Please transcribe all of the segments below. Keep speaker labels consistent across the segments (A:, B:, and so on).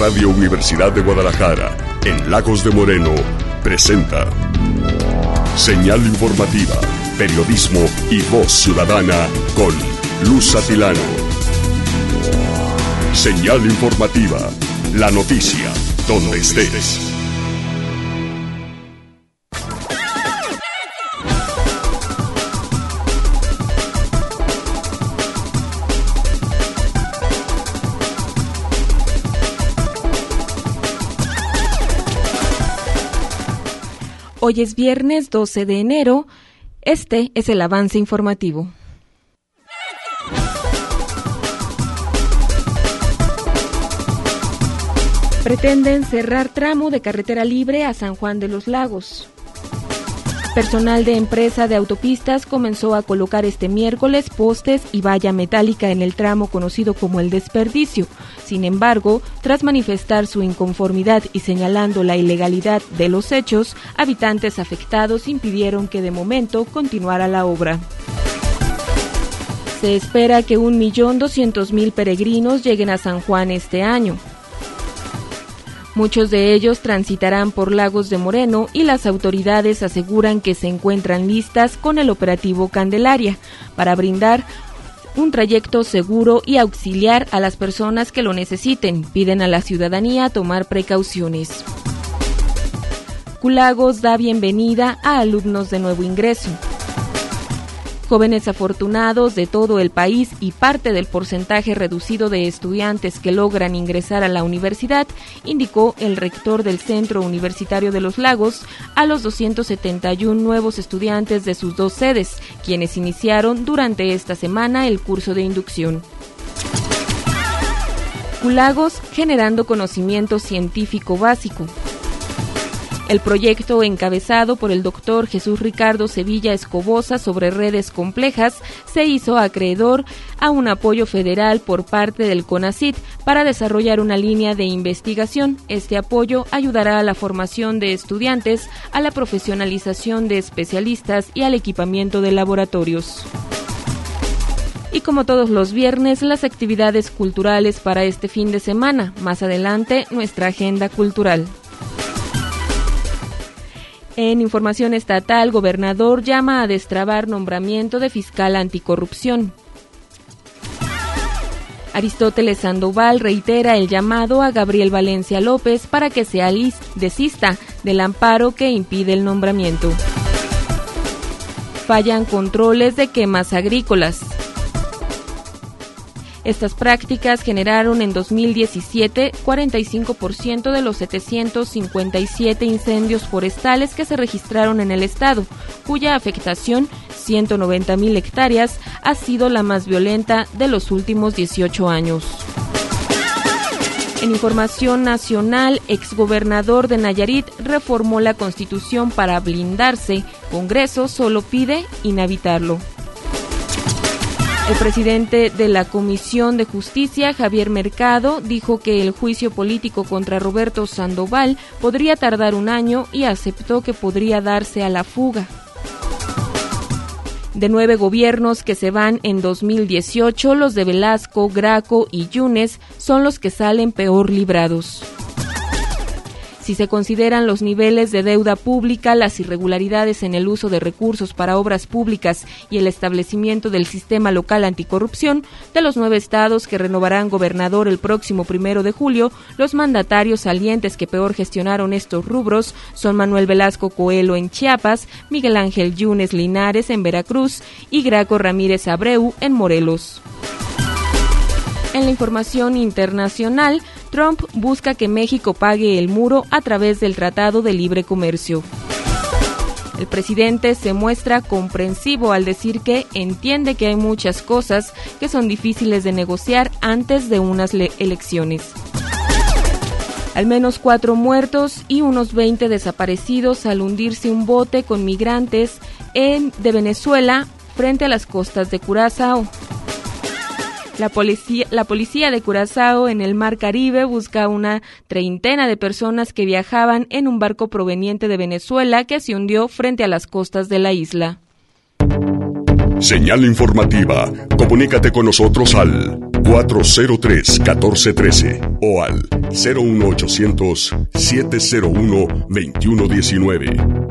A: Radio Universidad de Guadalajara, en Lagos de Moreno, presenta Señal Informativa, periodismo y voz ciudadana con Luz Atilano. Señal Informativa, la noticia, donde estés.
B: Hoy es viernes 12 de enero. Este es el avance informativo. Pretenden cerrar tramo de carretera libre a San Juan de los Lagos. Personal de empresa de autopistas comenzó a colocar este miércoles postes y valla metálica en el tramo conocido como El Desperdicio. Sin embargo, tras manifestar su inconformidad y señalando la ilegalidad de los hechos, habitantes afectados impidieron que de momento continuara la obra. Se espera que 1.200.000 peregrinos lleguen a San Juan este año. Muchos de ellos transitarán por Lagos de Moreno y las autoridades aseguran que se encuentran listas con el operativo Candelaria para brindar un trayecto seguro y auxiliar a las personas que lo necesiten. Piden a la ciudadanía tomar precauciones. Culagos da bienvenida a alumnos de nuevo ingreso. Jóvenes afortunados de todo el país y parte del porcentaje reducido de estudiantes que logran ingresar a la universidad, indicó el rector del Centro Universitario de los Lagos a los 271 nuevos estudiantes de sus dos sedes, quienes iniciaron durante esta semana el curso de inducción. Culagos generando conocimiento científico básico. El proyecto encabezado por el doctor Jesús Ricardo Sevilla Escobosa sobre redes complejas se hizo acreedor a un apoyo federal por parte del CONACYT para desarrollar una línea de investigación. Este apoyo ayudará a la formación de estudiantes, a la profesionalización de especialistas y al equipamiento de laboratorios. Y como todos los viernes, las actividades culturales para este fin de semana. Más adelante, nuestra agenda cultural. En información estatal, gobernador llama a destrabar nombramiento de fiscal anticorrupción. Aristóteles Sandoval reitera el llamado a Gabriel Valencia López para que se desista del amparo que impide el nombramiento. Fallan controles de quemas agrícolas. Estas prácticas generaron en 2017 45% de los 757 incendios forestales que se registraron en el estado, cuya afectación, 190.000 hectáreas, ha sido la más violenta de los últimos 18 años. En información nacional, exgobernador de Nayarit reformó la Constitución para blindarse. Congreso solo pide inhabitarlo. El presidente de la Comisión de Justicia, Javier Mercado, dijo que el juicio político contra Roberto Sandoval podría tardar un año y aceptó que podría darse a la fuga. De 9 gobiernos que se van en 2018, los de Velasco, Graco y Yunes son los que salen peor librados. Si se consideran los niveles de deuda pública, las irregularidades en el uso de recursos para obras públicas y el establecimiento del sistema local anticorrupción, de los 9 estados que renovarán gobernador el próximo 1 de julio, los mandatarios salientes que peor gestionaron estos rubros son Manuel Velasco Coelho en Chiapas, Miguel Ángel Yunes Linares en Veracruz y Graco Ramírez Abreu en Morelos. En la información internacional, Trump busca que México pague el muro a través del Tratado de Libre Comercio. El presidente se muestra comprensivo al decir que entiende que hay muchas cosas que son difíciles de negociar antes de unas elecciones. Al menos 4 muertos y unos 20 desaparecidos al hundirse un bote con migrantes de Venezuela frente a las costas de Curazao. La policía de Curazao en el Mar Caribe busca una treintena de personas que viajaban en un barco proveniente de Venezuela que se hundió frente a las costas de la isla.
A: Señal informativa. Comunícate con nosotros al 403-1413 o al 01800-701-2119.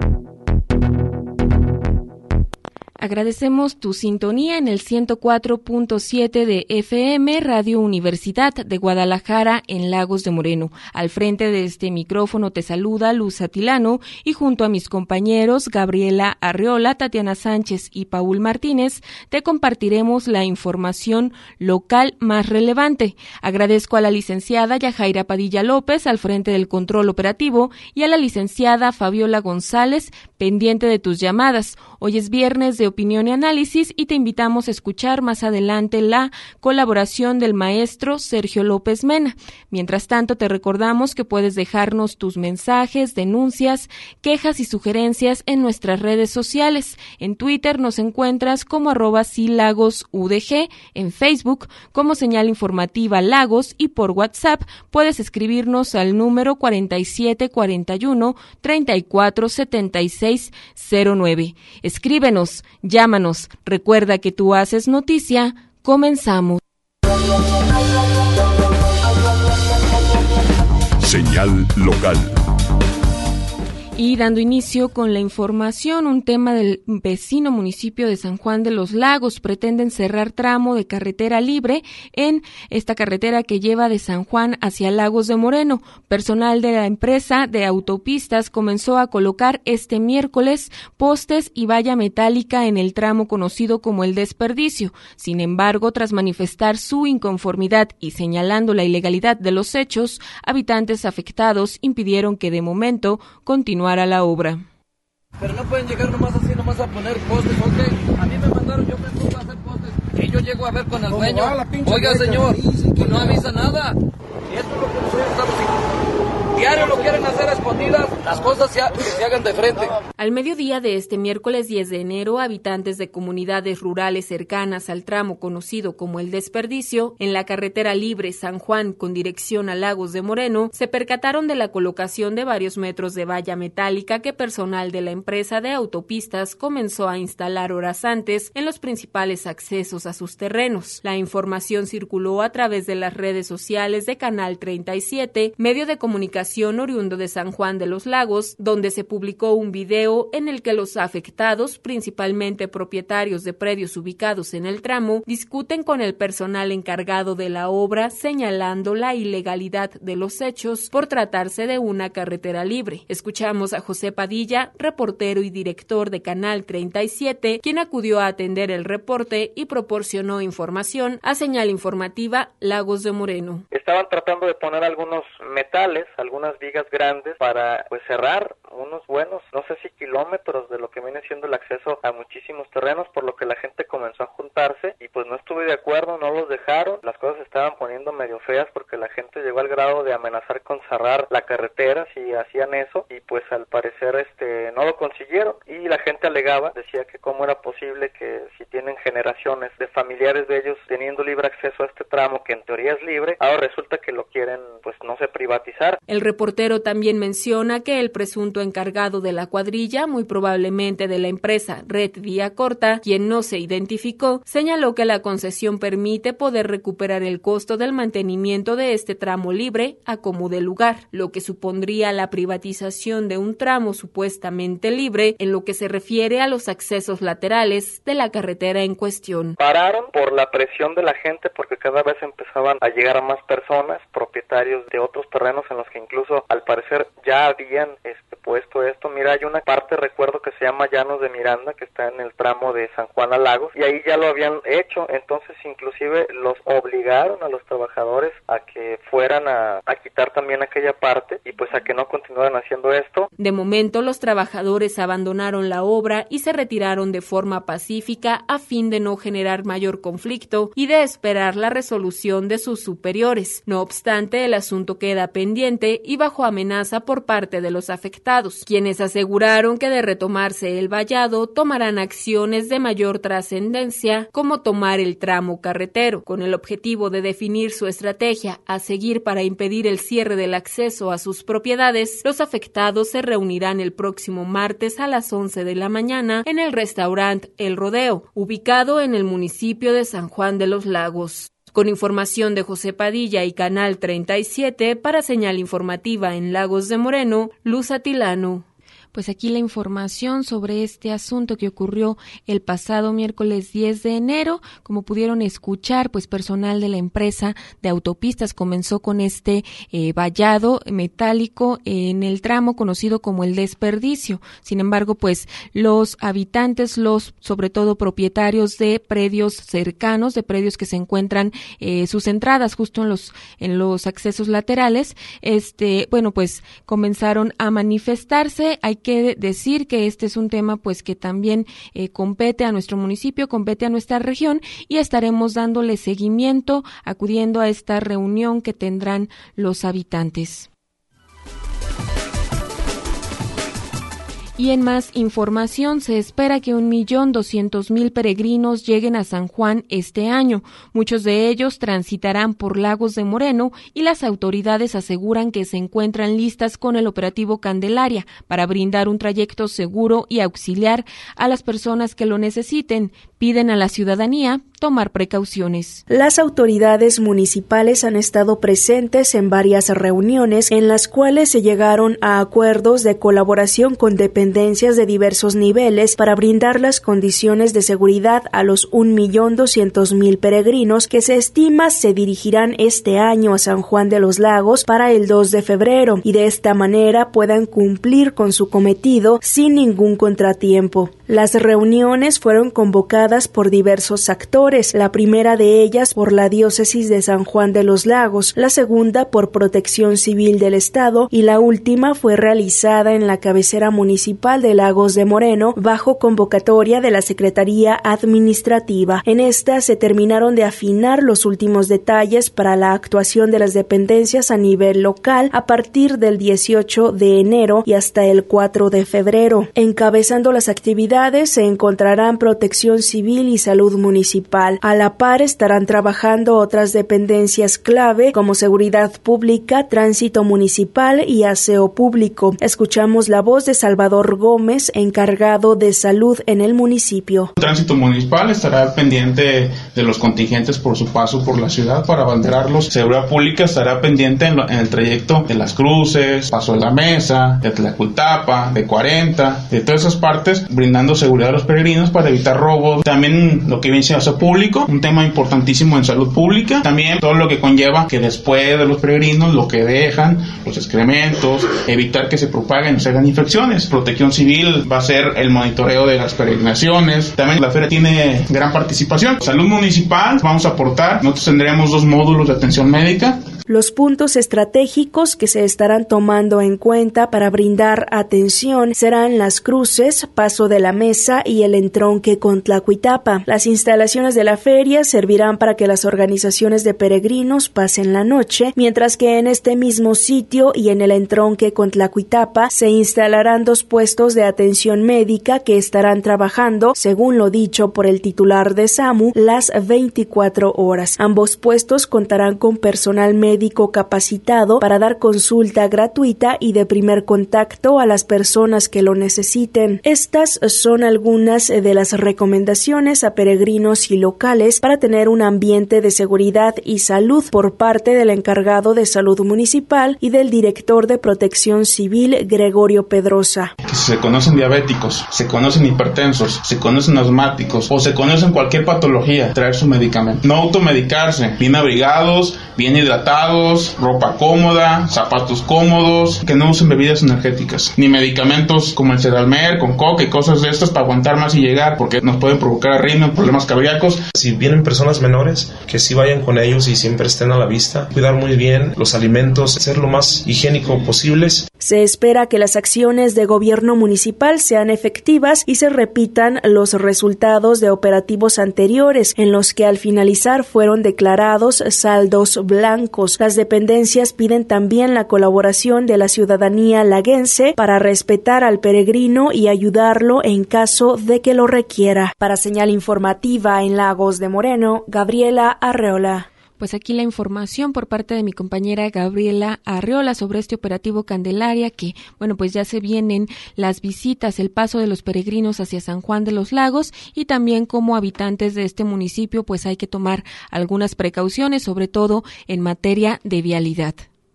B: Agradecemos tu sintonía en el 104.7 de FM, Radio Universidad de Guadalajara, en Lagos de Moreno. Al frente de este micrófono te saluda Luz Atilano y junto a mis compañeros Gabriela Arreola, Tatiana Sánchez y Paul Martínez, te compartiremos la información local más relevante. Agradezco a la licenciada Yajaira Padilla López al frente del control operativo y a la licenciada Fabiola González, pendiente de tus llamadas. Hoy es viernes de opinión y análisis y te invitamos a escuchar más adelante la colaboración del maestro Sergio López Mena. Mientras tanto, te recordamos que puedes dejarnos tus mensajes, denuncias, quejas y sugerencias en nuestras redes sociales. En Twitter nos encuentras como @silagosudg, en Facebook como Señal Informativa Lagos y por WhatsApp puedes escribirnos al número 4741-347609. Escríbenos, llámanos, recuerda que tú haces noticia, comenzamos.
A: Señal local.
B: Y dando inicio con la información, un tema del vecino municipio de San Juan de los Lagos. Pretenden cerrar tramo de carretera libre en esta carretera que lleva de San Juan hacia Lagos de Moreno. Personal de la empresa de autopistas comenzó a colocar este miércoles postes y valla metálica en el tramo conocido como El Desperdicio. Sin embargo, tras manifestar su inconformidad y señalando la ilegalidad de los hechos, habitantes afectados impidieron que de momento continuara la obra.
C: Pero no pueden llegar nomás así, nomás a poner postes, ¿ok? A mí me mandaron, yo me pongo a hacer postes. Y yo llego a ver con el dueño. Oiga, señor, y no avisa nada. Y esto es lo que nosotros estamos diario lo quieren hacer a escondidas, las cosas se hagan de frente.
B: Al mediodía de este miércoles 10 de enero, habitantes de comunidades rurales cercanas al tramo conocido como El Desperdicio, en la carretera libre San Juan con dirección a Lagos de Moreno, se percataron de la colocación de varios metros de valla metálica que personal de la empresa de autopistas comenzó a instalar horas antes en los principales accesos a sus terrenos. La información circuló a través de las redes sociales de Canal 37, medio de comunicación oriundo de San Juan de los Lagos, donde se publicó un video en el que los afectados, principalmente propietarios de predios ubicados en el tramo, discuten con el personal encargado de la obra, señalando la ilegalidad de los hechos por tratarse de una carretera libre. Escuchamos a José Padilla, reportero y director de Canal 37, quien acudió a atender el reporte y proporcionó información a Señal Informativa Lagos de Moreno.
D: Estaban tratando de poner algunos metales, algunas vigas grandes para cerrar unos buenos, no sé si kilómetros de lo que viene siendo el acceso a muchísimos terrenos, por lo que la gente comenzó a juntarse y pues no estuve de acuerdo, no los dejaron, las cosas se estaban poniendo medio feas porque la gente llegó al grado de amenazar con cerrar la carretera si hacían eso y pues al parecer no lo consiguieron y la gente alegaba, decía que cómo era posible que si tienen generaciones de familiares de ellos teniendo libre acceso a este tramo que en teoría es libre, ahora resulta que lo quieren pues no sé privatizar.
B: El reportero también menciona que el presunto encargado de la cuadrilla, muy probablemente de la empresa Red Vía Corta, quien no se identificó, señaló que la concesión permite poder recuperar el costo del mantenimiento de este tramo libre a como de lugar, lo que supondría la privatización de un tramo supuestamente libre en lo que se refiere a los accesos laterales de la carretera en cuestión.
D: Pararon por la presión de la gente porque cada vez empezaban a llegar a más personas, propietarios de otros terrenos en los que incluso al parecer ya habían puesto esto. Mira, hay una parte, recuerdo, que se llama Llanos de Miranda, que está en el tramo de San Juan a Lagos, y ahí ya lo habían hecho, entonces inclusive los obligaron a los trabajadores a que fueran a quitar también aquella parte, y pues a que no continuaran haciendo esto.
B: De momento, los trabajadores abandonaron la obra y se retiraron de forma pacífica a fin de no generar mayor conflicto y de esperar la resolución de sus superiores. No obstante, el asunto queda pendiente y bajo amenaza por parte de los afectados, quienes aseguraron que de retomarse finalizarse el vallado, tomarán acciones de mayor trascendencia, como tomar el tramo carretero, con el objetivo de definir su estrategia a seguir para impedir el cierre del acceso a sus propiedades. Los afectados se reunirán el próximo martes a las 11 de la mañana en el restaurante El Rodeo, ubicado en el municipio de San Juan de los Lagos. Con información de José Padilla y Canal 37, para Señal Informativa en Lagos de Moreno, Luz Atilano. Pues aquí la información sobre este asunto que ocurrió el pasado miércoles 10 de enero. Como pudieron escuchar, pues personal de la empresa de autopistas comenzó con este vallado metálico en el tramo conocido como el Desperdicio. Sin embargo, pues los habitantes, sobre todo propietarios de predios cercanos, de predios que se encuentran sus entradas justo en los accesos laterales, pues comenzaron a manifestarse. Hay que decir que este es un tema pues que también compete a nuestro municipio, compete a nuestra región, y estaremos dándole seguimiento, acudiendo a esta reunión que tendrán los habitantes. Y en más información, se espera que 1.200.000 peregrinos lleguen a San Juan este año. Muchos de ellos transitarán por Lagos de Moreno y las autoridades aseguran que se encuentran listas con el operativo Candelaria para brindar un trayecto seguro y auxiliar a las personas que lo necesiten. Piden a la ciudadanía tomar precauciones.
E: Las autoridades municipales han estado presentes en varias reuniones en las cuales se llegaron a acuerdos de colaboración con dependencias de diversos niveles para brindar las condiciones de seguridad a los 1.200.000 peregrinos que se estima se dirigirán este año a San Juan de los Lagos para el 2 de febrero y de esta manera puedan cumplir con su cometido sin ningún contratiempo. Las reuniones fueron convocadas por diversos actores, la primera de ellas por la Diócesis de San Juan de los Lagos, la segunda por Protección Civil del Estado y la última fue realizada en la cabecera municipal de Lagos de Moreno bajo convocatoria de la Secretaría Administrativa. En esta se terminaron de afinar los últimos detalles para la actuación de las dependencias a nivel local a partir del 18 de enero y hasta el 4 de febrero. Encabezando las actividades se encontrarán Protección Civil y Salud Municipal. A la par estarán trabajando otras dependencias clave como Seguridad Pública, Tránsito Municipal y Aseo Público. Escuchamos la voz de Salvador Gómez, encargado de salud en el municipio.
F: Tránsito Municipal estará pendiente de los contingentes por su paso por la ciudad para abanderarlos. Seguridad Pública estará pendiente en el trayecto de Las Cruces, Paso de la Mesa, de Tlacultapa, de 40, de todas esas partes, brindando seguridad a los peregrinos para evitar robos. También lo que viene siendo aseo público, un tema importantísimo en salud pública. También todo lo que conlleva que después de los peregrinos, lo que dejan, los excrementos, evitar que se propaguen o se hagan infecciones. Protección Civil va a ser el monitoreo de las peregrinaciones. También la feria tiene gran participación. Salud Municipal, vamos a aportar. Nosotros tendremos 2 módulos de atención médica.
E: Los puntos estratégicos que se estarán tomando en cuenta para brindar atención serán Las Cruces, Paso de la Mesa y el entronque con Tlacuitapa. Las instalaciones de la feria servirán para que las organizaciones de peregrinos pasen la noche, mientras que en este mismo sitio y en el entronque con Tlacuitapa se instalarán 2 puestos de atención médica que estarán trabajando, según lo dicho por el titular de SAMU, las 24 horas. Ambos puestos contarán con personal médico capacitado para dar consulta gratuita y de primer contacto a las personas que lo necesiten. Estas son algunas de las recomendaciones a peregrinos y locales para tener un ambiente de seguridad y salud por parte del encargado de salud municipal y del director de Protección Civil, Gregorio Pedrosa.
F: Si se conocen diabéticos, se conocen hipertensos, se conocen asmáticos o se conocen cualquier patología, traer su medicamento. No automedicarse, bien abrigados, bien hidratados, ropa cómoda, zapatos cómodos, que no usen bebidas energéticas, ni medicamentos como el Sedalmer, con coca y cosas de estas para aguantar más y llegar, porque nos pueden provocar arritmias, problemas cardíacos.
G: Si vienen personas menores, que sí vayan con ellos y siempre estén a la vista, cuidar muy bien los alimentos, ser lo más higiénico posibles.
E: Se espera que las acciones de gobierno municipal sean efectivas y se repitan los resultados de operativos anteriores, en los que al finalizar fueron declarados saldos blancos. lagos. Las dependencias piden también la colaboración de la ciudadanía laguense para respetar al peregrino y ayudarlo en caso de que lo requiera. Para Señal Informativa en Lagos de Moreno, Gabriela Arreola.
B: Pues aquí la información por parte de mi compañera Gabriela Arreola sobre este operativo Candelaria que, bueno, pues ya se vienen las visitas, el paso de los peregrinos hacia San Juan de los Lagos y también como habitantes de este municipio pues hay que tomar algunas precauciones, sobre todo en materia de vialidad.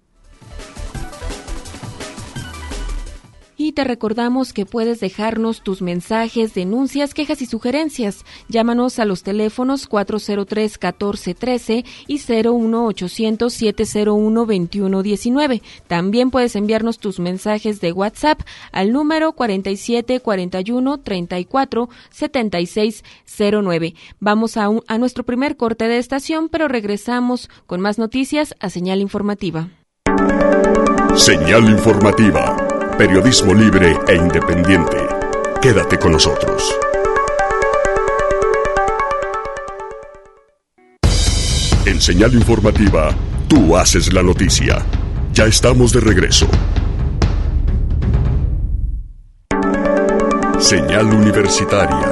B: Y te recordamos que puedes dejarnos tus mensajes, denuncias, quejas y sugerencias. Llámanos a los teléfonos 403-1413 y 01800-701-2119. También puedes enviarnos tus mensajes de WhatsApp al número 4741-347609. Vamos a nuestro primer corte de estación, pero regresamos con más noticias a Señal Informativa.
A: Señal Informativa. Periodismo libre e independiente. Quédate con nosotros. En Señal Informativa, tú haces la noticia. Ya estamos de regreso. Señal Universitaria.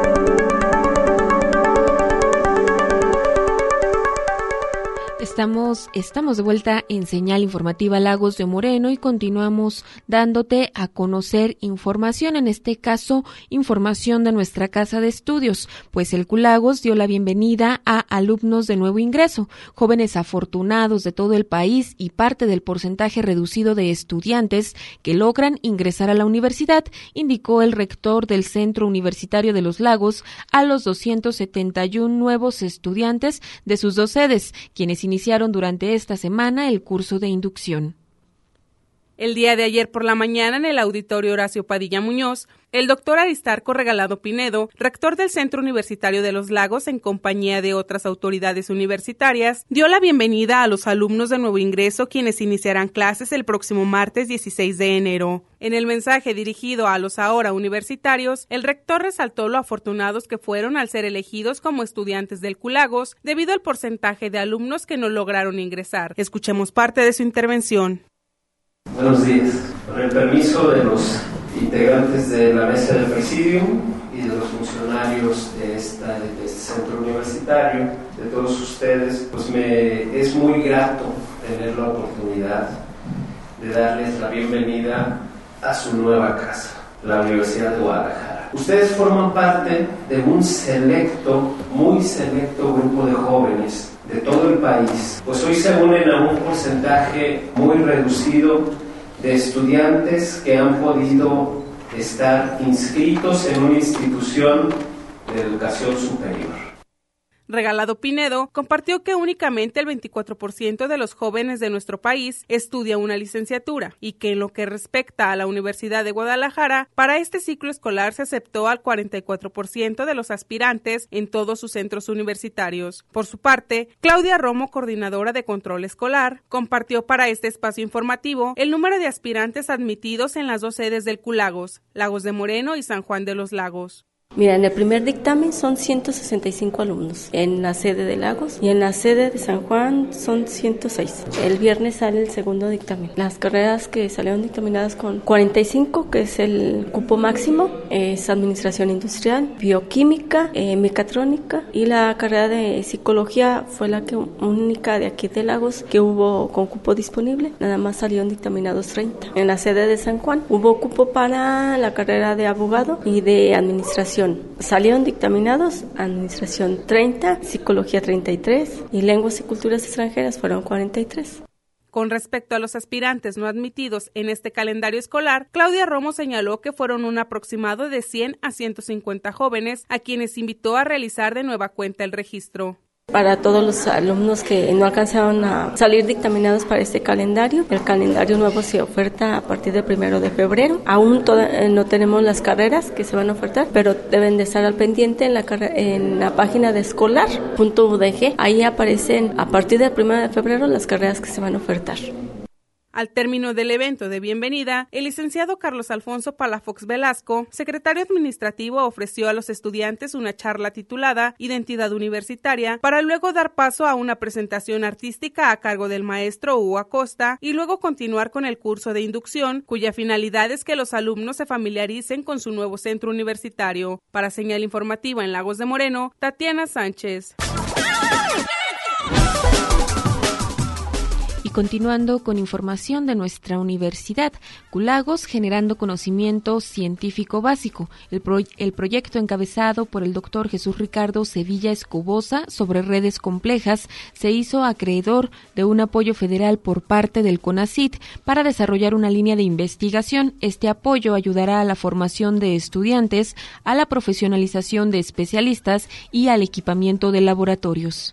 B: Estamos de vuelta en Señal Informativa Lagos de Moreno y continuamos dándote a conocer información, en este caso información de nuestra casa de estudios, pues el CULAGOS dio la bienvenida a alumnos de nuevo ingreso, jóvenes afortunados de todo el país y parte del porcentaje reducido de estudiantes que logran ingresar a la universidad, indicó el rector del Centro Universitario de los Lagos a los 271 nuevos estudiantes de sus dos sedes, quienes iniciaron durante esta semana el curso de inducción.
H: El día de ayer por la mañana, en el Auditorio Horacio Padilla Muñoz, el doctor Aristarco Regalado Pinedo, rector del Centro Universitario de los Lagos, en compañía de otras autoridades universitarias, dio la bienvenida a los alumnos de nuevo ingreso, quienes iniciarán clases el próximo martes 16 de enero. En el mensaje dirigido a los ahora universitarios, el rector resaltó lo afortunados que fueron al ser elegidos como estudiantes del CULAGOS debido al porcentaje de alumnos que no lograron ingresar. Escuchemos parte de su intervención.
I: Buenos días. Con el permiso de los integrantes de la mesa del presidium y de los funcionarios de este centro universitario, de todos ustedes, pues me es muy grato tener la oportunidad de darles la bienvenida a su nueva casa, la Universidad de Guadalajara. Ustedes forman parte de un muy selecto grupo de jóvenes de todo el país, pues hoy se unen a un porcentaje muy reducido de estudiantes que han podido estar inscritos en una institución de educación superior.
H: Regalado Pinedo compartió que únicamente el 24% de los jóvenes de nuestro país estudia una licenciatura y que en lo que respecta a la Universidad de Guadalajara, para este ciclo escolar se aceptó al 44% de los aspirantes en todos sus centros universitarios. Por su parte, Claudia Romo, coordinadora de control escolar, compartió para este espacio informativo el número de aspirantes admitidos en las dos sedes del CULAGOS, Lagos de Moreno y San Juan de los Lagos.
J: Mira, en el primer dictamen son 165 alumnos en la sede de Lagos y en la sede de San Juan son 106. El viernes sale el segundo dictamen. Las carreras que salieron dictaminadas con 45, que es el cupo máximo, es Administración Industrial, Bioquímica, Mecatrónica, y la carrera de Psicología fue la única de aquí de Lagos que hubo con cupo disponible. Nada más salieron dictaminados 30. En la sede de San Juan hubo cupo para la carrera de Abogado y de Administración. Salieron dictaminados Administración 30, Psicología 33 y Lenguas y Culturas Extranjeras fueron 43.
H: Con respecto a los aspirantes no admitidos en este calendario escolar, Claudia Romo señaló que fueron un aproximado de 100 a 150 jóvenes a quienes invitó a realizar de nueva cuenta el registro.
J: Para todos los alumnos que no alcanzaron a salir dictaminados para este calendario, el calendario nuevo se oferta a partir del 1 de febrero. Aún no tenemos las carreras que se van a ofertar, pero deben de estar al pendiente en la página de escolar.udg. Ahí aparecen a partir del 1 de febrero las carreras que se van a ofertar.
H: Al término del evento de bienvenida, el licenciado Carlos Alfonso Palafox Velasco, secretario administrativo, ofreció a los estudiantes una charla titulada Identidad Universitaria, para luego dar paso a una presentación artística a cargo del maestro Hugo Acosta y luego continuar con el curso de inducción, cuya finalidad es que los alumnos se familiaricen con su nuevo centro universitario. Para Señal Informativa en Lagos de Moreno, Tatiana Sánchez.
B: Y continuando con información de nuestra universidad, Culagos generando conocimiento científico básico. El proyecto encabezado por el doctor Jesús Ricardo Sevilla Escobosa sobre redes complejas se hizo acreedor de un apoyo federal por parte del CONACYT para desarrollar una línea de investigación. Este apoyo ayudará a la formación de estudiantes, a la profesionalización de especialistas y al equipamiento de laboratorios.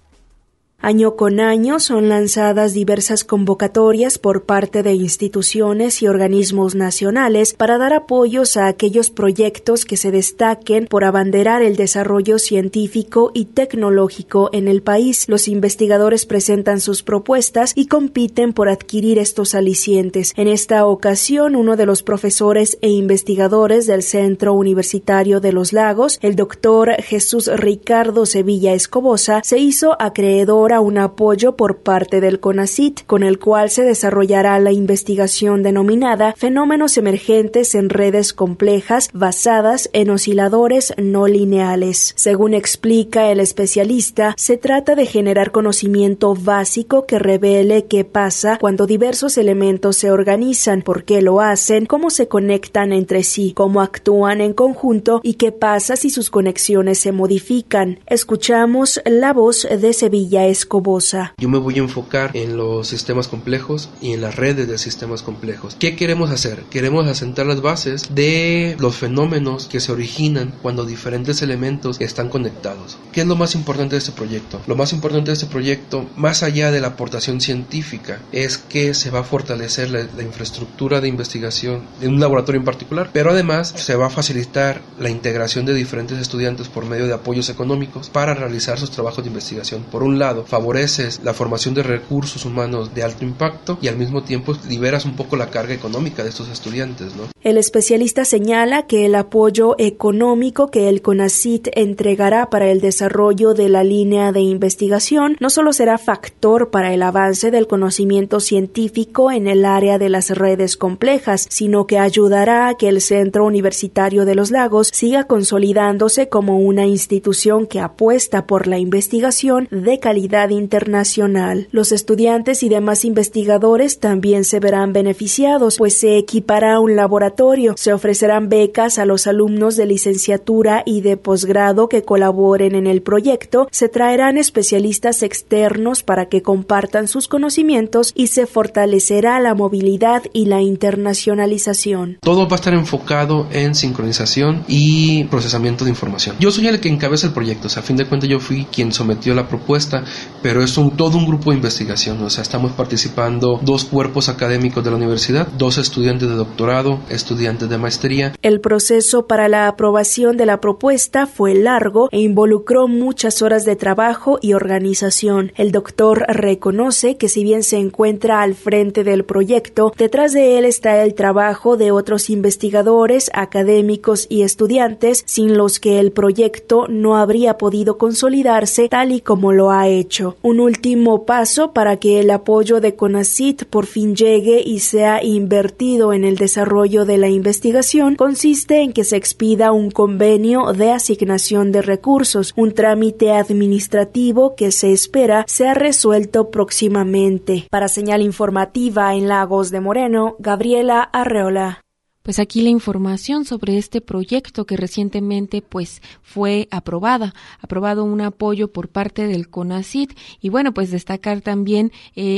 E: Año con año son lanzadas diversas convocatorias por parte de instituciones y organismos nacionales para dar apoyos a aquellos proyectos que se destaquen por abanderar el desarrollo científico y tecnológico en el país. Los investigadores presentan sus propuestas y compiten por adquirir estos alicientes. En esta ocasión, uno de los profesores e investigadores del Centro Universitario de los Lagos, el doctor Jesús Ricardo Sevilla Escobosa, se hizo acreedor a un apoyo por parte del CONACYT, con el cual se desarrollará la investigación denominada Fenómenos emergentes en redes complejas basadas en osciladores no lineales. Según explica el especialista, se trata de generar conocimiento básico que revele qué pasa cuando diversos elementos se organizan, por qué lo hacen, cómo se conectan entre sí, cómo actúan en conjunto y qué pasa si sus conexiones se modifican. Escuchamos la voz de Sevilla Escobosa.
K: Yo me voy a enfocar en los sistemas complejos y en las redes de sistemas complejos. ¿Qué queremos hacer? Queremos asentar las bases de los fenómenos que se originan cuando diferentes elementos están conectados. ¿Qué es lo más importante de este proyecto? Lo más importante de este proyecto, más allá de la aportación científica, es que se va a fortalecer la infraestructura de investigación de un laboratorio en particular, pero además se va a facilitar la integración de diferentes estudiantes por medio de apoyos económicos para realizar sus trabajos de investigación. Por un lado, favoreces la formación de recursos humanos de alto impacto y al mismo tiempo liberas un poco la carga económica de estos estudiantes, ¿no?
E: El especialista señala que el apoyo económico que el CONACYT entregará para el desarrollo de la línea de investigación no solo será factor para el avance del conocimiento científico en el área de las redes complejas, sino que ayudará a que el Centro Universitario de los Lagos siga consolidándose como una institución que apuesta por la investigación de calidad internacional. Los estudiantes y demás investigadores también se verán beneficiados, pues se equipará un laboratorio, se ofrecerán becas a los alumnos de licenciatura y de posgrado que colaboren en el proyecto, se traerán especialistas externos para que compartan sus conocimientos y se fortalecerá la movilidad y la internacionalización.
K: Todo va a estar enfocado en sincronización y procesamiento de información. Yo soy el que encabeza el proyecto, o sea, a fin de cuentas yo fui quien sometió la propuesta, pero es todo un grupo de investigación, o sea, estamos participando 2 cuerpos académicos de la universidad, 2 estudiantes de doctorado, estudiantes de maestría.
E: El proceso para la aprobación de la propuesta fue largo e involucró muchas horas de trabajo y organización. El doctor reconoce que si bien se encuentra al frente del proyecto, detrás de él está el trabajo de otros investigadores, académicos y estudiantes, sin los que el proyecto no habría podido consolidarse tal y como lo ha hecho. Un último paso para que el apoyo de CONACYT por fin llegue y sea invertido en el desarrollo de la investigación consiste en que se expida un convenio de asignación de recursos, un trámite administrativo que se espera sea resuelto próximamente. Para Señal Informativa en Lagos de Moreno, Gabriela Arreola.
B: Pues aquí la información sobre este proyecto que recientemente pues fue aprobado un apoyo por parte del CONACYT y bueno, pues destacar también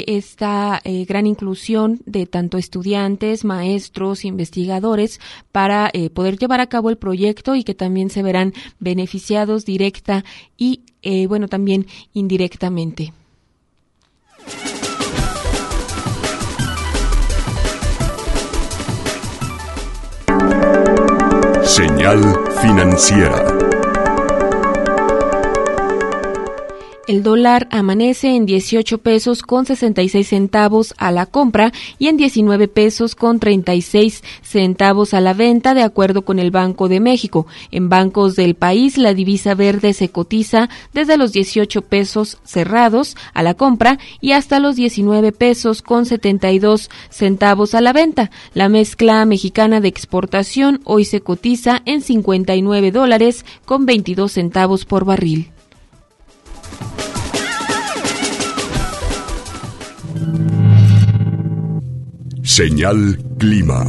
B: esta gran inclusión de tanto estudiantes, maestros, investigadores para poder llevar a cabo el proyecto y que también se verán beneficiados directa y bueno, también indirectamente.
A: Señal financiera.
B: El dólar amanece en 18 pesos con 66 centavos a la compra y en 19 pesos con 36 centavos a la venta, de acuerdo con el Banco de México. En bancos del país, la divisa verde se cotiza desde los 18 pesos cerrados a la compra y hasta los 19 pesos con 72 centavos a la venta. La mezcla mexicana de exportación hoy se cotiza en 59 dólares con 22 centavos por barril.
A: Señal Clima.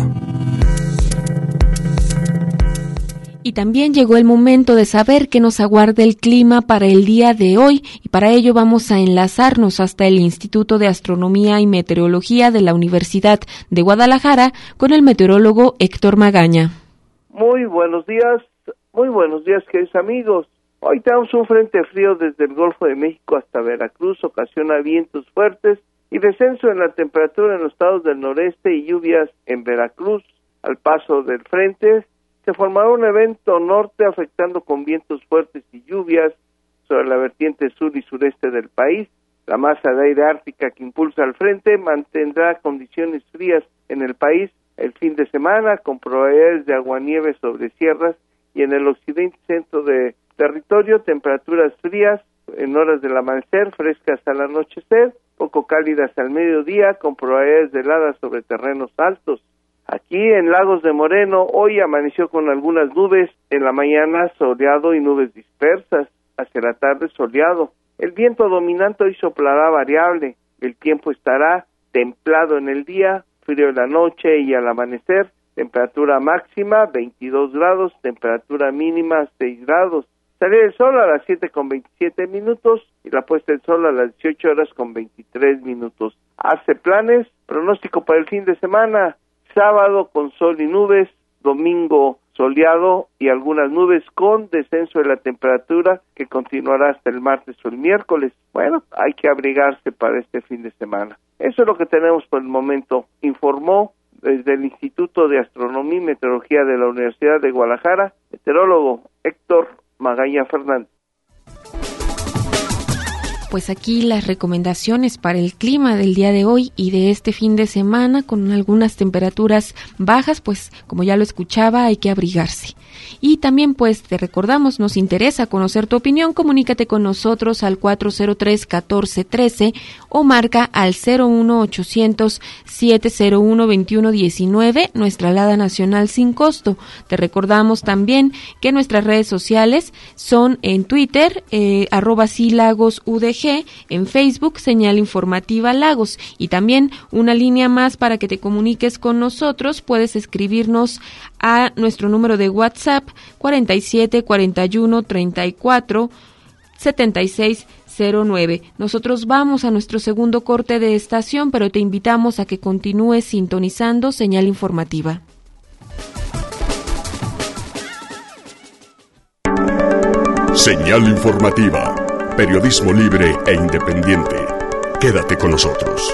B: Y también llegó el momento de saber qué nos aguarda el clima para el día de hoy, y para ello vamos a enlazarnos hasta el Instituto de Astronomía y Meteorología de la Universidad de Guadalajara con el meteorólogo Héctor Magaña.
L: Muy buenos días, queridos amigos. Hoy tenemos un frente frío desde el Golfo de México hasta Veracruz, ocasiona vientos fuertes y descenso en la temperatura en los estados del noreste y lluvias en Veracruz. Al paso del frente se formará un evento norte afectando con vientos fuertes y lluvias sobre la vertiente sur y sureste del país. La masa de aire ártica que impulsa al frente mantendrá condiciones frías en el país el fin de semana, con probabilidades de aguanieve sobre sierras, y en el occidente y centro de territorio temperaturas frías en horas del amanecer, frescas al anochecer, poco cálidas al mediodía, con probabilidades de heladas sobre terrenos altos. Aquí en Lagos de Moreno, hoy amaneció con algunas nubes, en la mañana soleado y nubes dispersas, hacia la tarde soleado. El viento dominante hoy soplará variable, el tiempo estará templado en el día, frío en la noche y al amanecer, temperatura máxima 22 grados, temperatura mínima 6 grados. Salida del sol a las 7:27 y la puesta del sol a las 18:23. Hace planes, pronóstico para el fin de semana, sábado con sol y nubes, domingo soleado y algunas nubes con descenso de la temperatura que continuará hasta el martes o el miércoles. Bueno, hay que abrigarse para este fin de semana. Eso es lo que tenemos por el momento, informó desde el Instituto de Astronomía y Meteorología de la Universidad de Guadalajara, meteorólogo Héctor Magaña Fernández.
B: Pues aquí las recomendaciones para el clima del día de hoy y de este fin de semana, con algunas temperaturas bajas, pues como ya lo escuchaba, hay que abrigarse. Y también pues te recordamos, nos interesa conocer tu opinión, comunícate con nosotros al 403-1413 o marca al 01800-701-2119, nuestra alada nacional sin costo. Te recordamos también que nuestras redes sociales son en Twitter, @silagosudg, en Facebook, Señal Informativa Lagos, y también una línea más para que te comuniques con nosotros. Puedes escribirnos a nuestro número de WhatsApp 47 41 34 76 09. Nosotros vamos a nuestro segundo corte de estación, pero te invitamos a que continúes sintonizando Señal Informativa.
A: Señal Informativa, periodismo libre e independiente. Quédate con nosotros.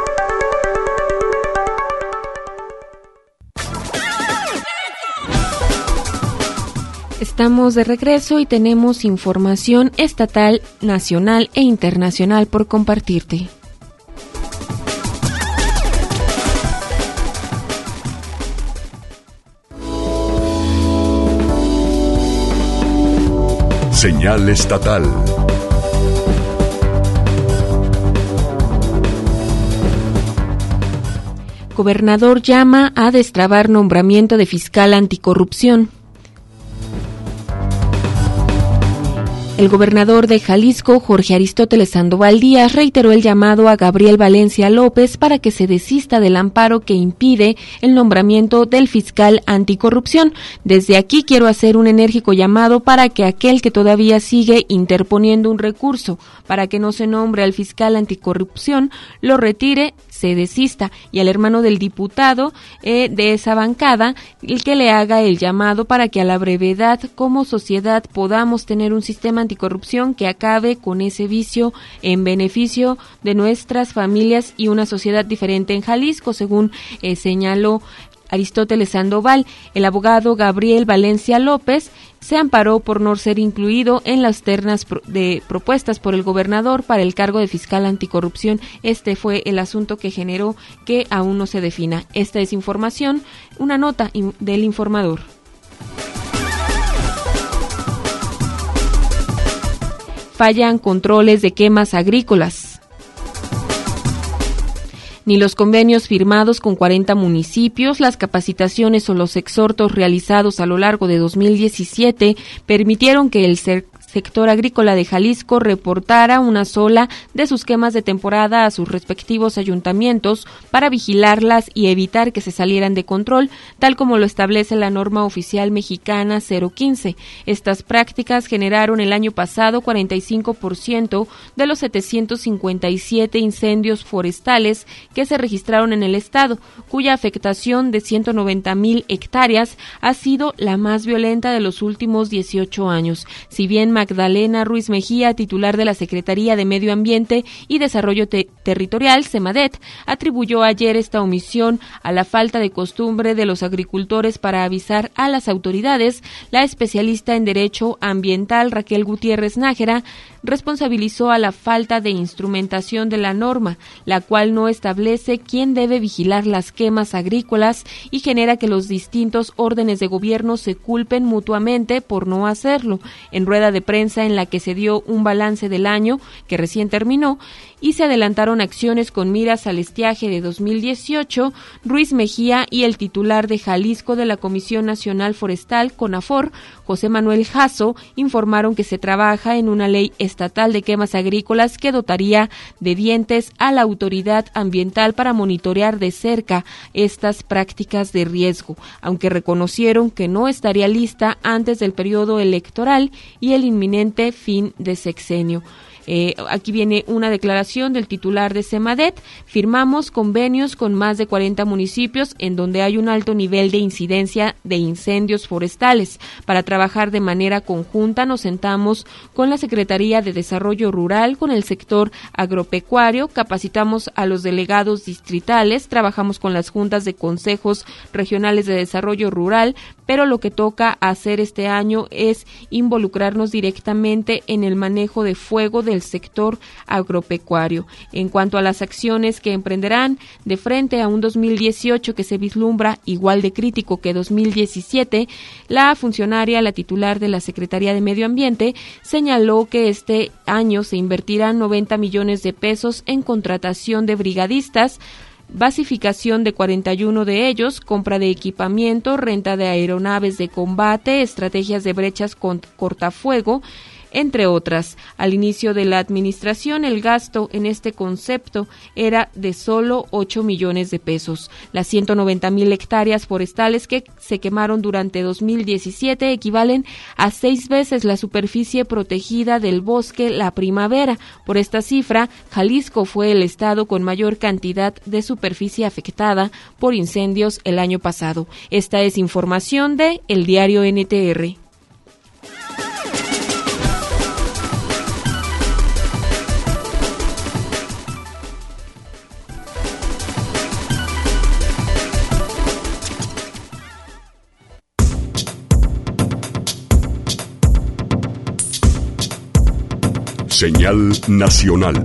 B: Estamos de regreso y tenemos información estatal, nacional e internacional por compartirte.
A: Señal estatal.
B: Gobernador llama a destrabar nombramiento de fiscal anticorrupción. El gobernador de Jalisco, Jorge Aristóteles Sandoval Díaz, reiteró el llamado a Gabriel Valencia López para que se desista del amparo que impide el nombramiento del fiscal anticorrupción. Desde aquí quiero hacer un enérgico llamado para que aquel que todavía sigue interponiendo un recurso para que no se nombre al fiscal anticorrupción lo retire, se desista, y al hermano del diputado de esa bancada el que le haga el llamado para que a la brevedad como sociedad podamos tener un sistema anticorrupción que acabe con ese vicio en beneficio de nuestras familias y una sociedad diferente en Jalisco, según señaló Aristóteles Sandoval. El abogado Gabriel Valencia López se amparó por no ser incluido en las ternas de propuestas por el gobernador para el cargo de fiscal anticorrupción. Este fue el asunto que generó que aún no se defina. Esta es información, una nota del Informador. Fallan controles de quemas agrícolas. Ni los convenios firmados con 40 municipios, las capacitaciones o los exhortos realizados a lo largo de 2017 permitieron que el sector agrícola de Jalisco reportara una sola de sus quemas de temporada a sus respectivos ayuntamientos para vigilarlas y evitar que se salieran de control, tal como lo establece la norma oficial mexicana 015. Estas prácticas generaron el año pasado 45% de los 757 incendios forestales que se registraron en el estado, cuya afectación de 190,000 hectáreas ha sido la más violenta de los últimos 18 años. Si bien Magdalena Ruiz Mejía, titular de la Secretaría de Medio Ambiente y Desarrollo Territorial, SEMADET, atribuyó ayer esta omisión a la falta de costumbre de los agricultores para avisar a las autoridades. La especialista en Derecho Ambiental, Raquel Gutiérrez Nájera, responsabilizó a la falta de instrumentación de la norma, la cual no establece quién debe vigilar las quemas agrícolas y genera que los distintos órdenes de gobierno se culpen mutuamente por no hacerlo. En rueda de prensa en la que se dio un balance del año que recién terminó y se adelantaron acciones con miras al estiaje de 2018, Ruiz Mejía y el titular de Jalisco de la Comisión Nacional Forestal, CONAFOR, José Manuel Jasso, informaron que se trabaja en una ley estatal de quemas agrícolas que dotaría de dientes a la autoridad ambiental para monitorear de cerca estas prácticas de riesgo, aunque reconocieron que no estaría lista antes del periodo electoral y el inminente fin de sexenio. Aquí viene una declaración del titular de SEMADET. Firmamos convenios con más de 40 municipios en donde hay un alto nivel de incidencia de incendios forestales. Para trabajar de manera conjunta nos sentamos con la Secretaría de Desarrollo Rural, con el sector agropecuario, capacitamos a los delegados distritales, trabajamos con las juntas de consejos regionales de desarrollo rural, pero lo que toca hacer este año es involucrarnos directamente en el manejo de fuego del sector agropecuario. En cuanto a las acciones que emprenderán de frente a un 2018 que se vislumbra igual de crítico que 2017, la funcionaria, la titular de la Secretaría de Medio Ambiente, señaló que este año se invertirán 90 millones de pesos en contratación de brigadistas, basificación de 41 de ellos, compra de equipamiento, renta de aeronaves de combate, estrategias de brechas con cortafuego, entre otras. Al inicio de la administración, el gasto en este concepto era de solo 8 millones de pesos. Las 190,000 hectáreas forestales que se quemaron durante 2017 equivalen a 6 veces la superficie protegida del bosque La Primavera. Por esta cifra, Jalisco fue el estado con mayor cantidad de superficie afectada por incendios el año pasado. Esta es información de El Diario NTR.
A: Señal nacional.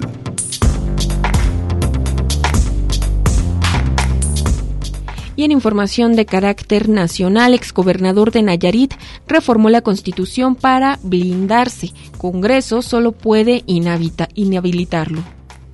B: Y en información de carácter nacional, exgobernador de Nayarit reformó la Constitución para blindarse. Congreso solo puede inhabilitarlo.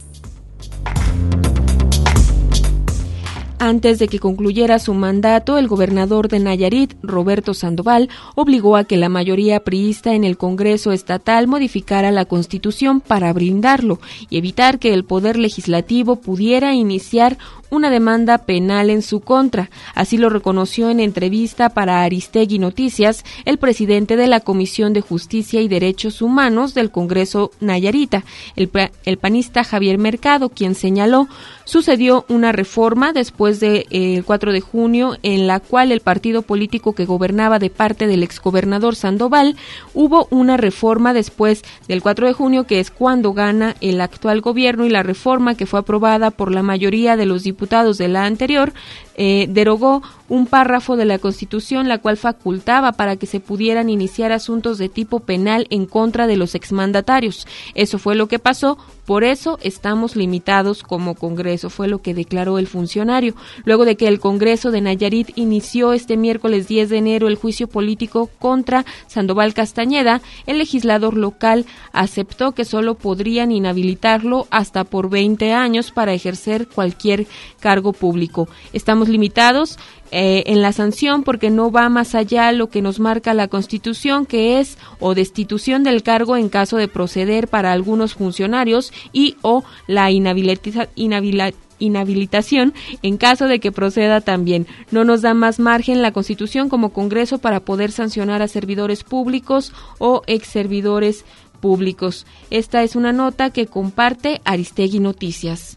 B: Antes de que concluyera su mandato, el gobernador de Nayarit, Roberto Sandoval, obligó a que la mayoría priista en el Congreso estatal modificara la Constitución para blindarlo y evitar que el Poder Legislativo pudiera iniciar una demanda penal en su contra. Así lo reconoció en entrevista para Aristegui Noticias el presidente de la Comisión de Justicia y Derechos Humanos del Congreso Nayarita, el panista Javier Mercado, quien señaló: sucedió una reforma después del 4 de junio en la cual el partido político que gobernaba de parte del exgobernador Sandoval, hubo una reforma después del 4 de junio que es cuando gana el actual gobierno, y la reforma que fue aprobada por la mayoría de los diputados de la anterior derogó un párrafo de la Constitución, la cual facultaba para que se pudieran iniciar asuntos de tipo penal en contra de los exmandatarios. Eso fue lo que pasó, por eso estamos limitados como Congreso, fue lo que declaró el funcionario. Luego de que el Congreso de Nayarit inició este miércoles 10 de enero el juicio político contra Sandoval Castañeda, el legislador local aceptó que solo podrían inhabilitarlo hasta por 20 años para ejercer cualquier cargo público. Estamos limitados en la sanción porque no va más allá lo que nos marca la Constitución, que es o destitución del cargo en caso de proceder para algunos funcionarios y o la inhabilitación en caso de que proceda también. No nos da más margen la Constitución como Congreso para poder sancionar a servidores públicos o exservidores públicos. Esta es una nota que comparte Aristegui Noticias.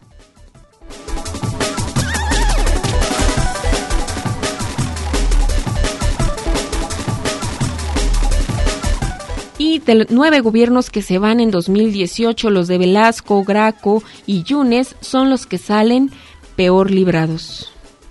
B: Y de los 9 gobiernos que se van en 2018, los de Velasco, Graco y Yunes son los que salen peor librados.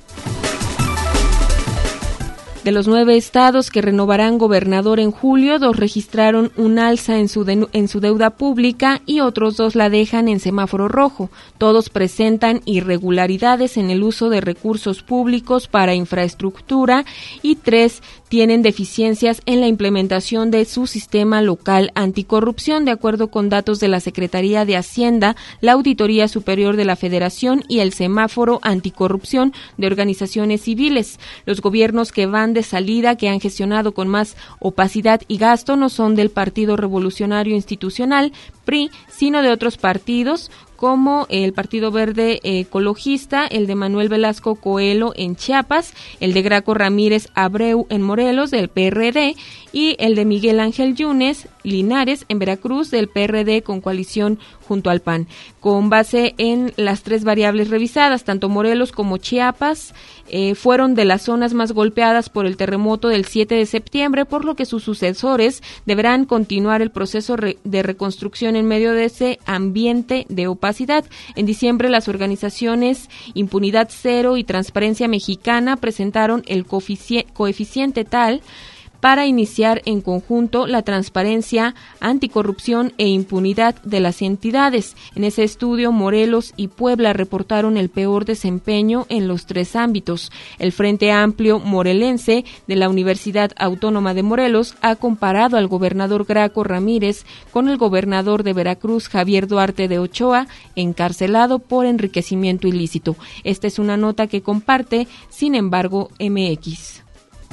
B: De los 9 estados que renovarán gobernador en julio, 2 registraron un alza en su deuda pública y otros 2 la dejan en semáforo rojo. Todos presentan irregularidades en el uso de recursos públicos para infraestructura y 3 tienen deficiencias en la implementación de su sistema local anticorrupción, de acuerdo con datos de la Secretaría de Hacienda, la Auditoría Superior de la Federación y el Semáforo Anticorrupción de Organizaciones Civiles. Los gobiernos que van de salida, que han gestionado con más opacidad y gasto, no son del Partido Revolucionario Institucional, PRI, sino de otros partidos, como el Partido Verde Ecologista, el de Manuel Velasco Coelho en Chiapas, el de Graco Ramírez Abreu en Morelos, del PRD, y el de Miguel Ángel Yunes Linares en Veracruz, del PRD con coalición junto al PAN. Con base en las 3 variables revisadas, tanto Morelos como Chiapas fueron de las zonas más golpeadas por el terremoto del 7 de septiembre, por lo que sus sucesores deberán continuar el proceso de reconstrucción en medio de ese ambiente de opacidad. En diciembre, las organizaciones Impunidad Cero y Transparencia Mexicana presentaron el coeficiente tal para iniciar en conjunto la transparencia, anticorrupción e impunidad de las entidades. En ese estudio, Morelos y Puebla reportaron el peor desempeño en los 3 ámbitos. El Frente Amplio Morelense de la Universidad Autónoma de Morelos ha comparado al gobernador Graco Ramírez con el gobernador de Veracruz, Javier Duarte de Ochoa, encarcelado por enriquecimiento ilícito. Esta es una nota que comparte, sin embargo, MX.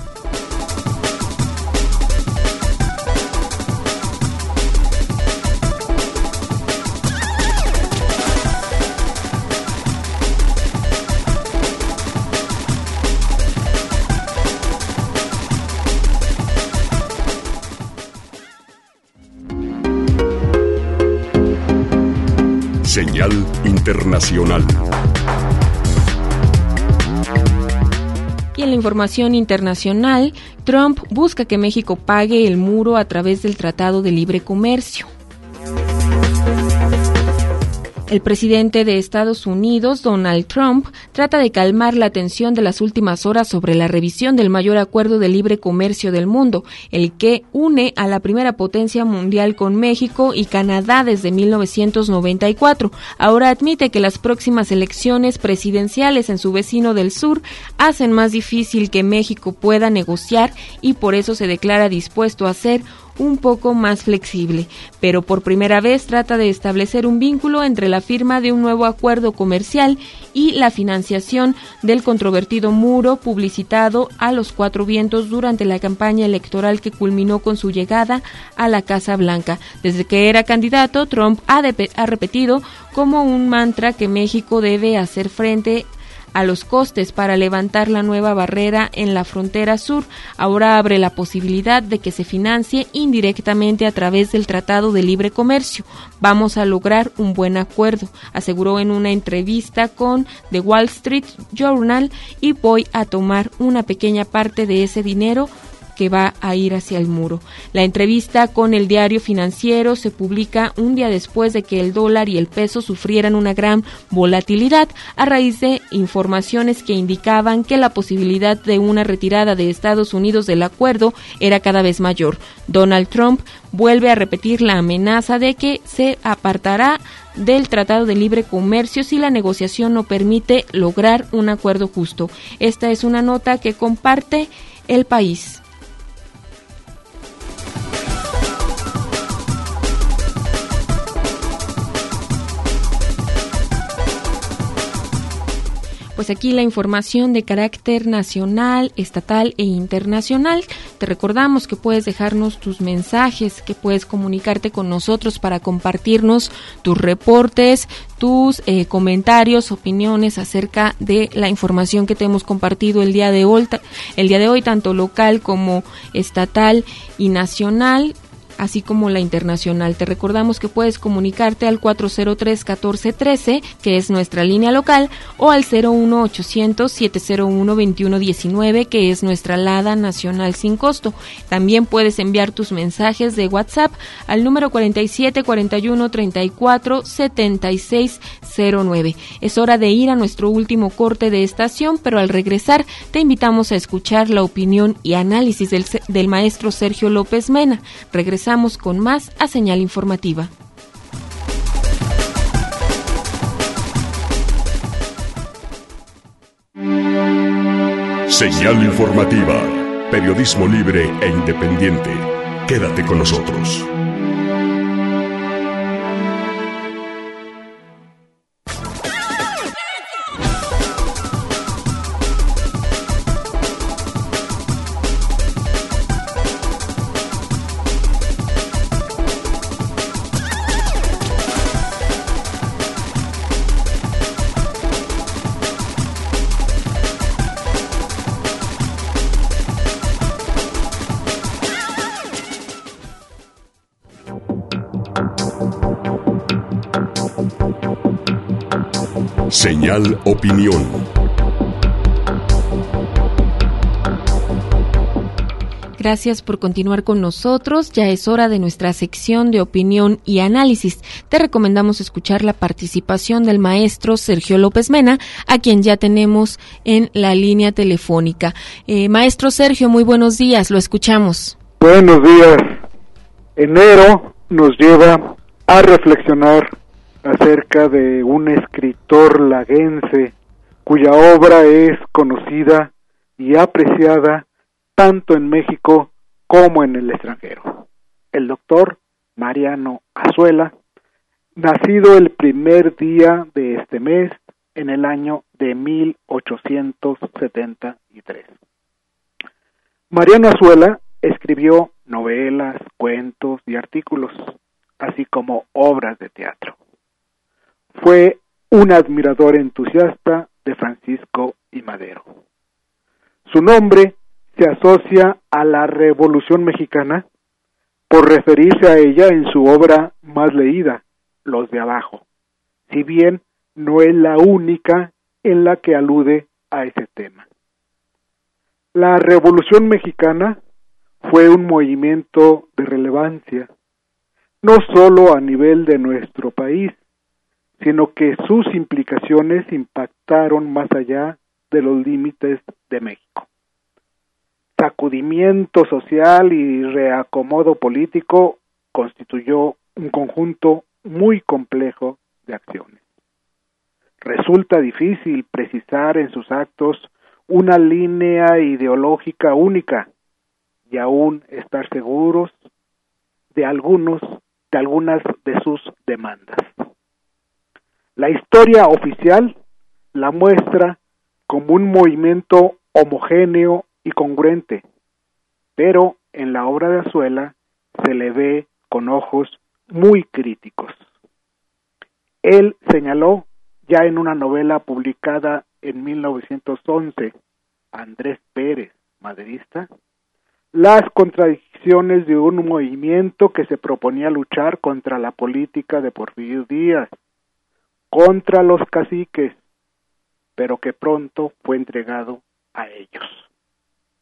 A: Señal internacional.
B: Y en la información internacional, Trump busca que México pague el muro a través del Tratado de Libre Comercio. El presidente de Estados Unidos, Donald Trump, trata de calmar la tensión de las últimas horas sobre la revisión del mayor acuerdo de libre comercio del mundo, el que une a la primera potencia mundial con México y Canadá desde 1994. Ahora admite que las próximas elecciones presidenciales en su vecino del sur hacen más difícil que México pueda negociar y por eso se declara dispuesto a ser un poco más flexible, pero por primera vez trata de establecer un vínculo entre la firma de un nuevo acuerdo comercial y la financiación del controvertido muro publicitado a los 4 vientos durante la campaña electoral que culminó con su llegada a la Casa Blanca. Desde que era candidato, Trump ha repetido como un mantra que México debe hacer frente a los costes para levantar la nueva barrera en la frontera sur. Ahora abre la posibilidad de que se financie indirectamente a través del Tratado de Libre Comercio. Vamos a lograr un buen acuerdo, aseguró en una entrevista con The Wall Street Journal, y voy a tomar una pequeña parte de ese dinero que va a ir hacia el muro. La entrevista con el Diario Financiero se publica un día después de que el dólar y el peso sufrieran una gran volatilidad a raíz de informaciones que indicaban que la posibilidad de una retirada de Estados Unidos del acuerdo era cada vez mayor. Donald Trump vuelve a repetir la amenaza de que se apartará del Tratado de Libre Comercio si la negociación no permite lograr un acuerdo justo. Esta es una nota que comparte El País. Pues aquí la información de carácter nacional, estatal e internacional. Te recordamos que puedes dejarnos tus mensajes, que puedes comunicarte con nosotros para compartirnos tus reportes, tus comentarios, opiniones acerca de la información que te hemos compartido el día de hoy, tanto local como estatal y nacional, así como la internacional. Te recordamos que puedes comunicarte al 403-1413, que es nuestra línea local, o al 01800-701-2119, que es nuestra LADA nacional sin costo. También puedes enviar tus mensajes de WhatsApp al número 4741-347609. Es hora de ir a nuestro último corte de estación, pero al regresar te invitamos a escuchar la opinión y análisis del maestro Sergio López Mena. Regresamos con más a Señal Informativa.
A: Señal Informativa, periodismo libre e independiente. Quédate con nosotros. Señal Opinión.
B: Gracias por continuar con nosotros. Ya es hora de nuestra sección de opinión y análisis. Te recomendamos escuchar la participación del maestro Sergio López Mena, a quien ya tenemos en la línea telefónica. Maestro Sergio, muy buenos días, lo escuchamos.
M: Buenos días. Enero nos lleva a reflexionar acerca de un escritor laguense cuya obra es conocida y apreciada tanto en México como en el extranjero. El doctor Mariano Azuela, nacido el primer día de este mes en el año de 1873. Mariano Azuela escribió novelas, cuentos y artículos, así como obras de teatro. Fue un admirador entusiasta de Francisco I. Madero. Su nombre se asocia a la Revolución Mexicana por referirse a ella en su obra más leída, Los de Abajo, si bien no es la única en la que alude a ese tema. La Revolución Mexicana fue un movimiento de relevancia, no solo a nivel de nuestro país, sino que sus implicaciones impactaron más allá de los límites de México. Sacudimiento social y reacomodo político constituyó un conjunto muy complejo de acciones. Resulta difícil precisar en sus actos una línea ideológica única y aún estar seguros de algunas de sus demandas. La historia oficial la muestra como un movimiento homogéneo y congruente, pero en la obra de Azuela se le ve con ojos muy críticos. Él señaló ya en una novela publicada en 1911, Andrés Pérez, maderista, las contradicciones de un movimiento que se proponía luchar contra la política de Porfirio Díaz, contra los caciques, pero que pronto fue entregado a ellos.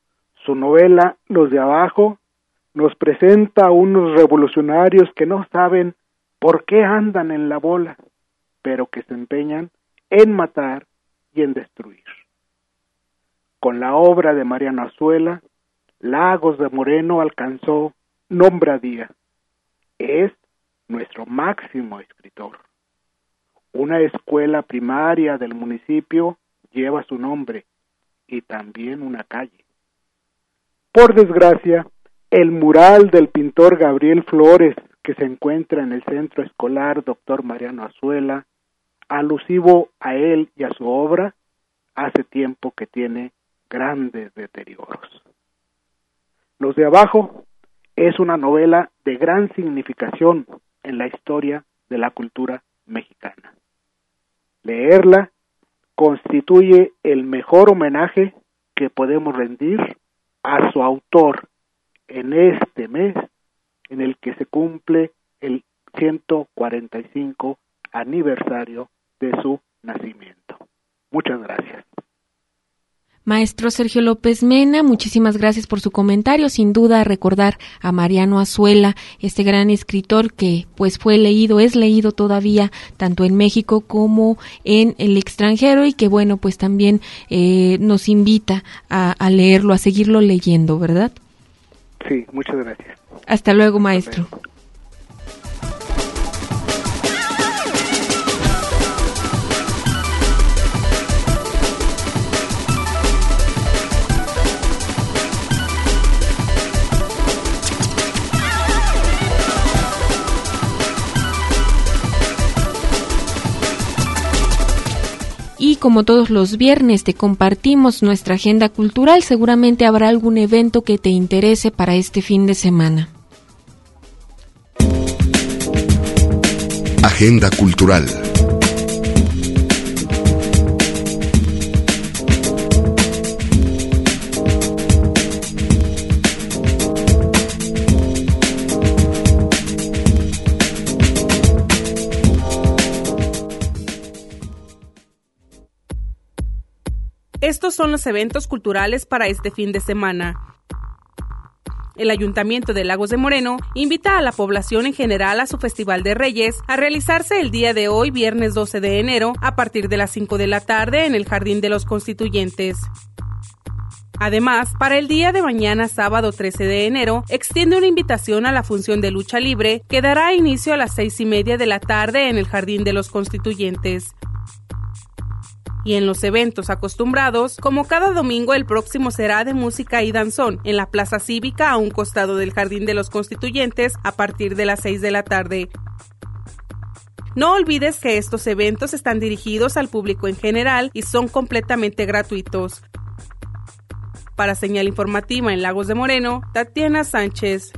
M: Su novela Los de Abajo nos presenta a unos revolucionarios que no saben por qué andan en la bola, pero que se empeñan en matar y en destruir. Con la obra de Mariano Azuela, Lagos de Moreno alcanzó nombradía. Es nuestro máximo escritor. Una escuela primaria del municipio lleva su nombre y también una calle. Por desgracia, el mural del pintor Gabriel Flores, que se encuentra en el centro escolar Dr. Mariano Azuela, alusivo a él y a su obra, hace tiempo que tiene grandes deterioros. Los de Abajo es una novela de gran significación en la historia de la cultura mexicana. Leerla constituye el mejor homenaje que podemos rendir a su autor en este mes en el que se cumple el 145 aniversario de su nacimiento. Muchas gracias.
B: Maestro Sergio López Mena, muchísimas gracias por su comentario. Sin duda recordar a Mariano Azuela, este gran escritor que pues es leído todavía tanto en México como en el extranjero y que bueno pues también nos invita a leerlo, a seguirlo leyendo, ¿verdad?
M: Sí, muchas gracias.
B: Hasta luego, maestro.
M: Hasta luego.
B: Y como todos los viernes te compartimos nuestra agenda cultural, seguramente habrá algún evento que te interese para este fin de semana.
A: Agenda cultural.
H: Estos son los eventos culturales para este fin de semana. El Ayuntamiento de Lagos de Moreno invita a la población en general a su Festival de Reyes a realizarse el día de hoy, viernes 12 de enero, a partir de las 5 de la tarde en el Jardín de los Constituyentes. Además, para el día de mañana, sábado 13 de enero, extiende una invitación a la función de lucha libre que dará inicio a las 6:30 de la tarde en el Jardín de los Constituyentes. Y en los eventos acostumbrados, como cada domingo, el próximo será de música y danzón en la Plaza Cívica a un costado del Jardín de los Constituyentes a partir de las 6 de la tarde. No olvides que estos eventos están dirigidos al público en general y son completamente gratuitos. Para Señal Informativa en Lagos de Moreno, Tatiana Sánchez.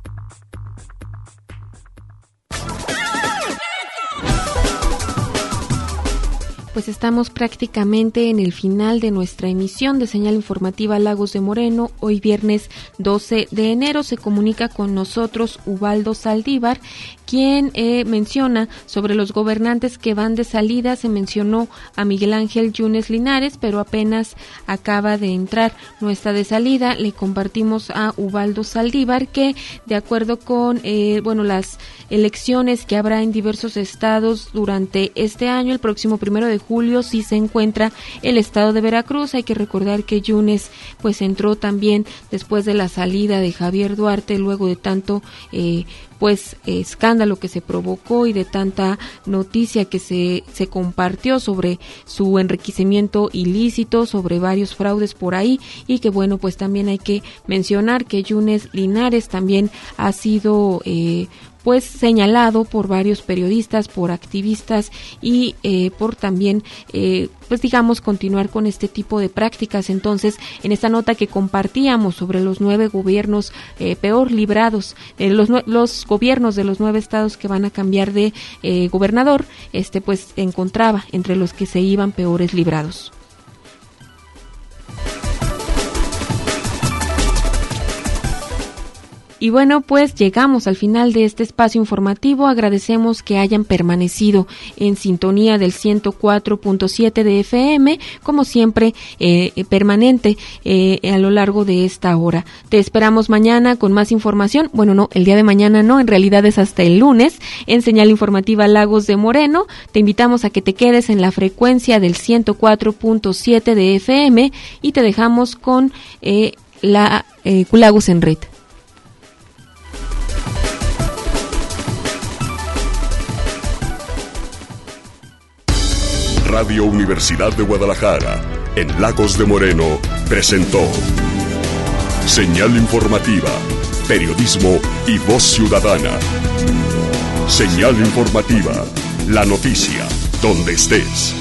B: Pues estamos prácticamente en el final de nuestra emisión de Señal Informativa Lagos de Moreno. Hoy viernes 12 de enero se comunica con nosotros Ubaldo Saldívar, quien menciona sobre los gobernantes que van de salida. Se mencionó a Miguel Ángel Yunes Linares, pero apenas acaba de entrar. No está de salida. Le compartimos a Ubaldo Saldívar que, de acuerdo con las elecciones que habrá en diversos estados durante este año, el próximo 1 de julio sí se encuentra el estado de Veracruz. Hay que recordar que Yunes pues entró también después de la salida de Javier Duarte, luego de tanto escándalo que se provocó y de tanta noticia que se compartió sobre su enriquecimiento ilícito, sobre varios fraudes por ahí, y que bueno, pues también hay que mencionar que Yunes Linares también ha sido señalado por varios periodistas, por activistas y por también continuar con este tipo de prácticas. Entonces, en esta nota que compartíamos sobre los 9 gobiernos peor librados, los gobiernos de los 9 estados que van a cambiar de gobernador, encontraba entre los que se iban peores librados. Y bueno, pues llegamos al final de este espacio informativo. Agradecemos que hayan permanecido en sintonía del 104.7 de FM, como siempre, permanente a lo largo de esta hora. Te esperamos mañana con más información. Bueno, no, el día de mañana no, en realidad es hasta el lunes, en Señal Informativa Lagos de Moreno. Te invitamos a que te quedes en la frecuencia del 104.7 de FM y te dejamos con la Lagos en Red.
A: Radio Universidad de Guadalajara, en Lagos de Moreno, presentó Señal Informativa, periodismo y voz ciudadana. Señal Informativa, la noticia, donde estés.